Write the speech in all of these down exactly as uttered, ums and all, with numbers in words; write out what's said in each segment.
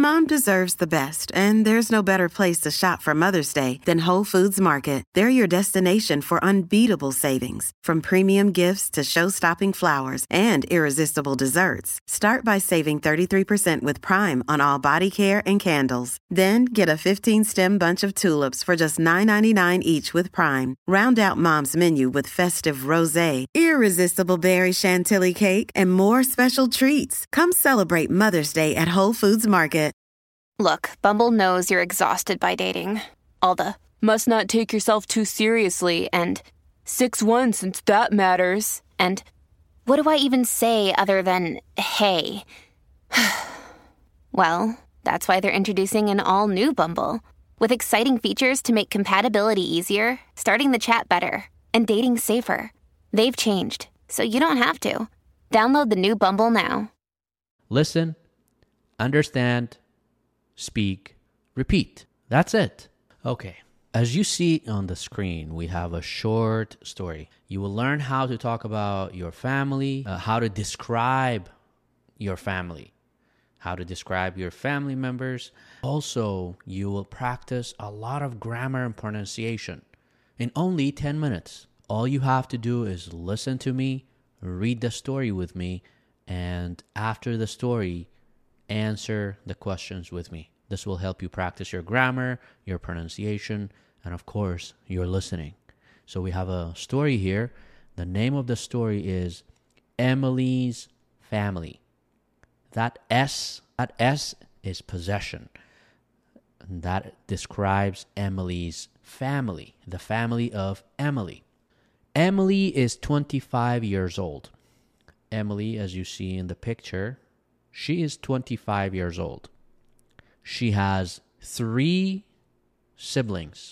Mom deserves the best, and there's no better place to shop for Mother's Day than Whole Foods Market. They're your destination for unbeatable savings, from premium gifts to show-stopping flowers and irresistible desserts. Start by saving thirty-three percent with Prime on all body care and candles. Then get a fifteen-stem bunch of tulips for just nine ninety-nine each with Prime. Round out Mom's menu with festive rosé, irresistible berry chantilly cake, and more special treats. Come celebrate Mother's Day at Whole Foods Market. Look, Bumble knows you're exhausted by dating. All the must not take yourself too seriously and six one since that matters. And what do I even say other than hey? Well, that's why they're introducing an all-new Bumble with exciting features to make compatibility easier, starting the chat better, and dating safer. They've changed, so you don't have to. Download the new Bumble now. Listen, understand, speak, repeat. That's it. Okay. As you see on the screen, we have a short story. You will learn how to talk about your family, uh, how to describe your family, how to describe your family members. Also, you will practice a lot of grammar and pronunciation in only ten minutes. All you have to do is listen to me, read the story with me, and after the story, answer the questions with me. This will help you practice your grammar, your pronunciation, and of course, your listening. So we have a story here. The name of the story is Emily's Family. That S, that S is possession. And that describes Emily's family, the family of Emily. Emily is twenty-five years old. Emily, as you see in the picture, she is twenty-five years old. She has three siblings,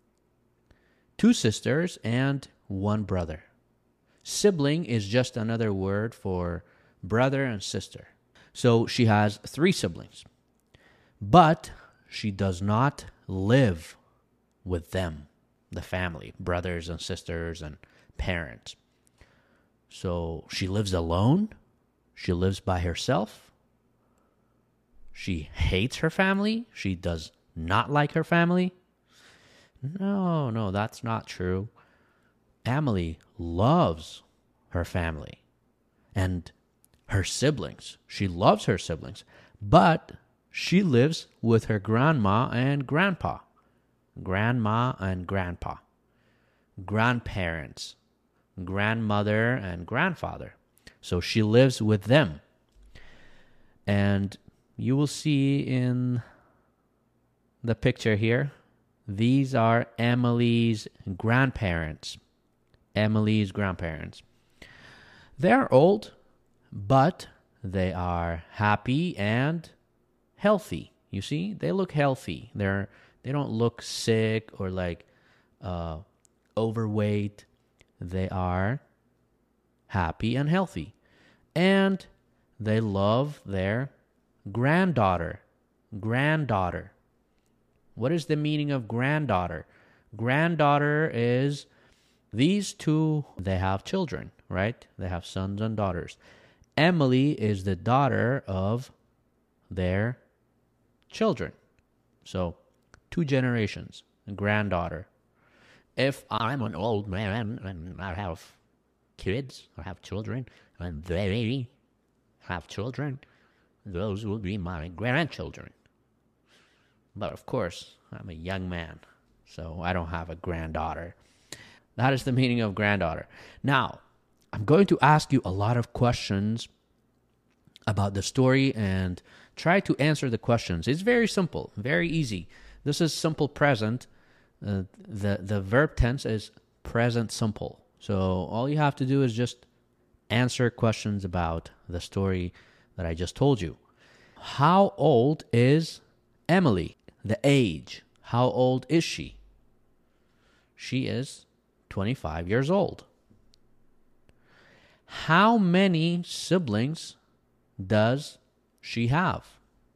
two sisters and one brother. Sibling is just another word for brother and sister. So she has three siblings, but she does not live with them, the family, brothers and sisters and parents. So she lives alone. She lives by herself. She hates her family. She does not like her family. No, no, that's not true. Emily loves her family and her siblings. She loves her siblings, but she lives with her grandma and grandpa. Grandma and grandpa. Grandparents. Grandmother and grandfather. So she lives with them. And you will see in the picture here, these are Emily's grandparents. Emily's grandparents. They're old, but they are happy and healthy. You see, they look healthy. They're they don't look sick or like uh, overweight. They are happy and healthy, and they love their granddaughter. Granddaughter. What is the meaning of granddaughter? Granddaughter is these two, they have children, right? They have sons and daughters. Emily is the daughter of their children. So, two generations, granddaughter. If I'm an old man and I have kids, I have children, and they have children, those will be my grandchildren. But of course, I'm a young man, so I don't have a granddaughter. That is the meaning of granddaughter. Now, I'm going to ask you a lot of questions about the story and try to answer the questions. It's very simple, very easy. This is simple present. Uh, the, the verb tense is present simple. So all you have to do is just answer questions about the story that I just told you. How old is Emily? The age. How old is she? She is twenty-five years old. How many siblings does she have?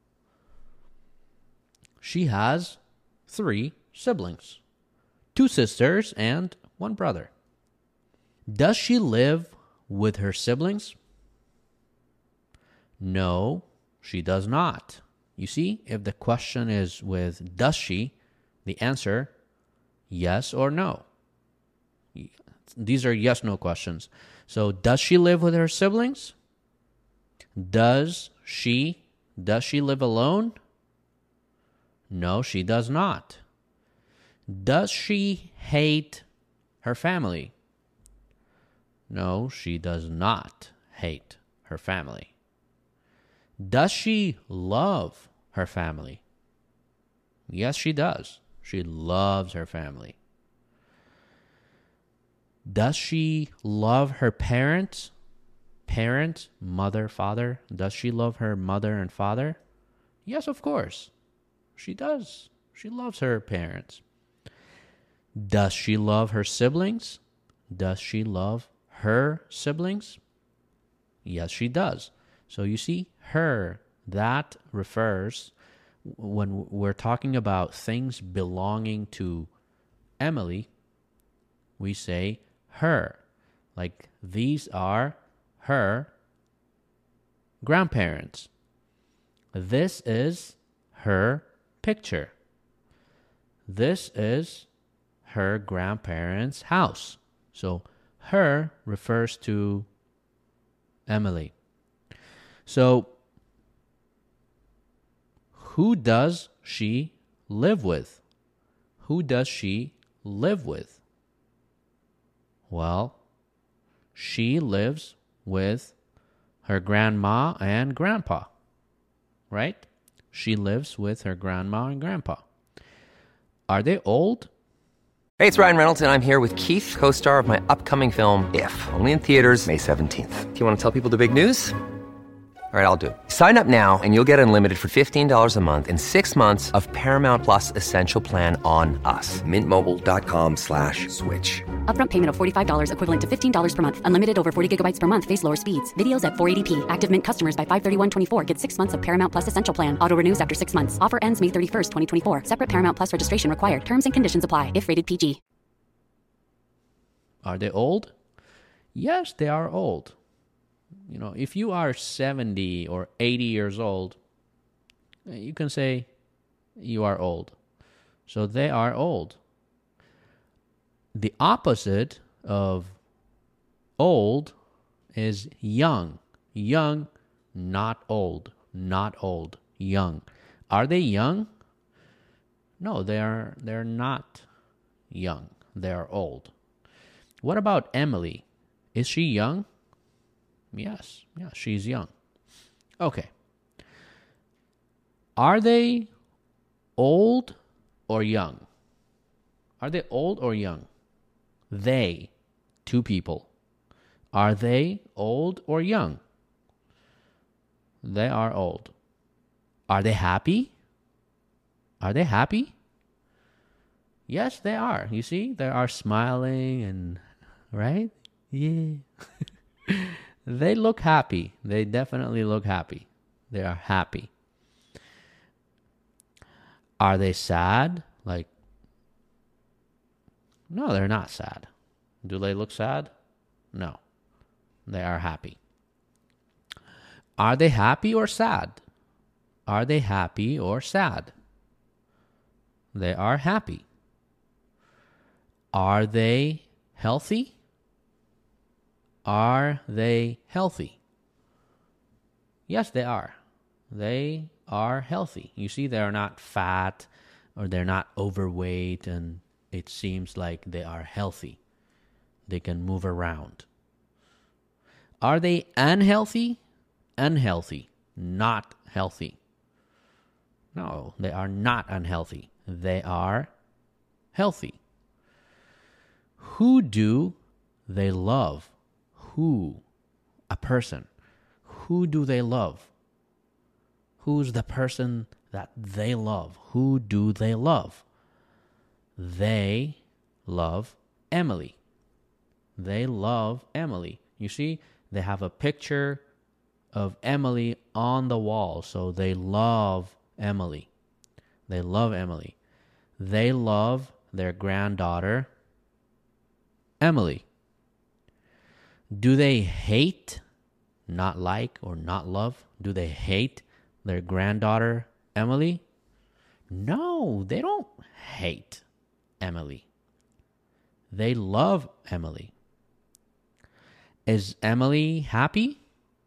She has three siblings, two sisters and one brother. Does she live with her siblings? No, she does not. You see, if the question is with does she, the answer, yes or no. These are yes-no questions. So does she live with her siblings? Does she, does she live alone? No, she does not. Does she hate her family? No, she does not hate her family. Does she love her family? Yes, she does. She loves her family. Does she love her parents? Parents, mother, father. Does she love her mother and father? Yes, of course. She does. She loves her parents. Does she love her siblings? Does she love her siblings? Yes, she does. So you see, her, that refers, when we're talking about things belonging to Emily, we say her. Like, these are her grandparents. This is her picture. This is her grandparents' house. So her refers to Emily. So who does she live with? Who does she live with? Well, she lives with her grandma and grandpa, right? She lives with her grandma and grandpa. Are they old? Hey, it's Ryan Reynolds, and I'm here with Keith, co-star of my upcoming film, If, only in theaters May seventeenth. Do you want to tell people the big news? All right, I'll do it. Sign up now and you'll get unlimited for fifteen dollars a month and six months of Paramount Plus Essential Plan on us. Mint Mobile dot com slash switch. Upfront payment of forty-five dollars equivalent to fifteen dollars per month. Unlimited over forty gigabytes per month. Face lower speeds. Videos at four eighty p. Active Mint customers by five thirty-one twenty-four get six months of Paramount Plus Essential Plan. Auto renews after six months. Offer ends May thirty-first, twenty twenty-four. Separate Paramount Plus registration required. Terms and conditions apply if rated P G. Are they old? Yes, they are old. You know, if you are seventy or eighty years old, you can say you are old. So they are old. The opposite of old is young. Young, not old. Not old. Young. Are they young? No, they are they're not young. They are old. What about Emily? Is she young? Yes, yeah, she's young. Okay. Are they old or young? Are they old or young? They, two people. Are they old or young? They are old. Are they happy? Are they happy? Yes, they are. You see, they are smiling and, right? Yeah. They look happy. They definitely look happy. They are happy. Are they sad? Like, no, they're not sad. Do they look sad? No. They are happy. Are they happy or sad? Are they happy or sad? They are happy. Are they healthy? Are they healthy? Yes, they are. They are healthy. You see, they're not fat or they're not overweight, and it seems like they are healthy. They can move around. Are they unhealthy? Unhealthy, not healthy. No, they are not unhealthy. They are healthy. Who do they love? Who? A person. Who do they love? Who's the person that they love? Who do they love? They love Emily. They love Emily. You see, they have a picture of Emily on the wall, so they love Emily. They love Emily. They love their granddaughter, Emily. Do they hate, not like, or not love? Do they hate their granddaughter, Emily? No, they don't hate Emily. They love Emily. Is Emily happy?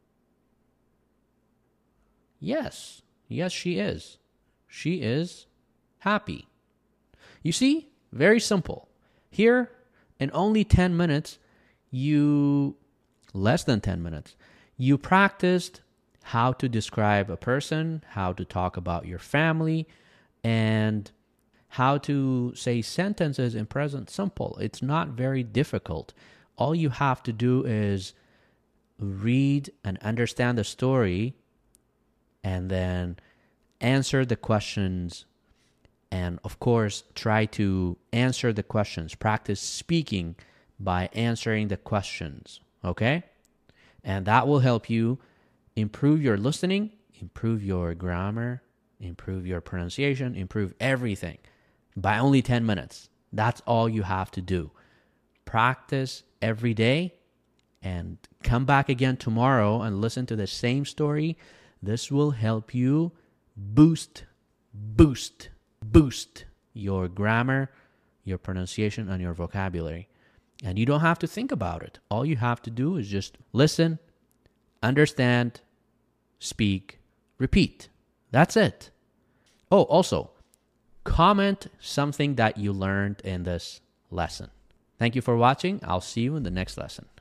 Yes. Yes, she is. She is happy. You see? Very simple. Here, in only ten minutes, you, less than ten minutes, you practiced how to describe a person, how to talk about your family, and how to say sentences in present simple. It's not very difficult. All you have to do is read and understand the story and then answer the questions. And of course, try to answer the questions. Practice speaking by answering the questions. Okay? And that will help you improve your listening, improve your grammar, improve your pronunciation, improve everything by only ten minutes. That's all you have to do. Practice every day and come back again tomorrow and listen to the same story. This will help you boost, boost, boost your grammar, your pronunciation, and your vocabulary. And you don't have to think about it. All you have to do is just listen, understand, speak, repeat. That's it. Oh, also, comment something that you learned in this lesson. Thank you for watching. I'll see you in the next lesson.